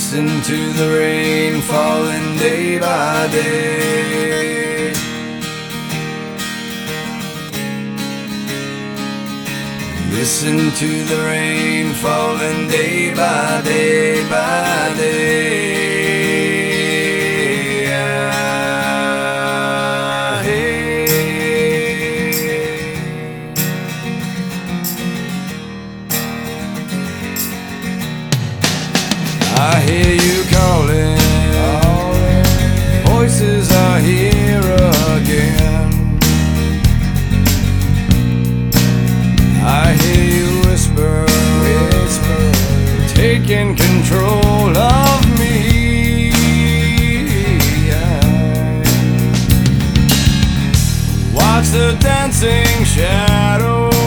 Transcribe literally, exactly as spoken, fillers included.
Listen to the rain falling day by day. Listen to the rain falling day by day by day. Ah, hey. I hear you calling, voices are here again. I hear you whisper, whisper, taking control of me. I watch the dancing shadows